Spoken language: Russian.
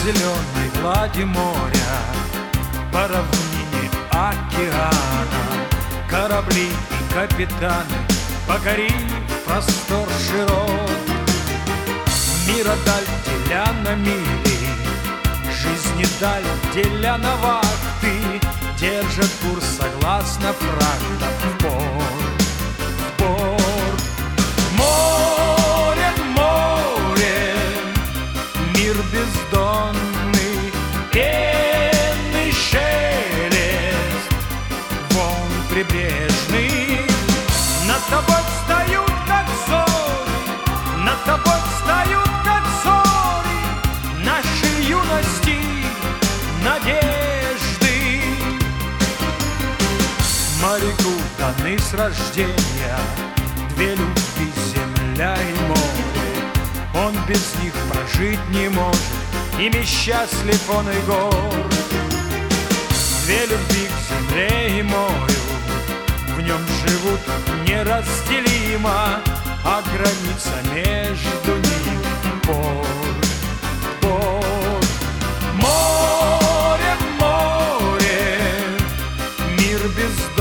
зеленой глади моря, по равнине океана, корабли и капитаны, покорив простор широт. Мира даль деля на мили, жизни даль деля на вахты, держат курс согласно фрактам в порт, в порт. Море, море, мир бездонный, пенный шелест, волн прибрежный. Над тобой встают, как зори, над тобой встают, как зори, нашей юности надежды. Моряку даны с рождения две любви, земля и море. Он без них прожить не может, ими счастлив он и горд. Две любви к земле и морю, в нем живут неразделимо, а граница между ними порт, порт. Море, море, мир без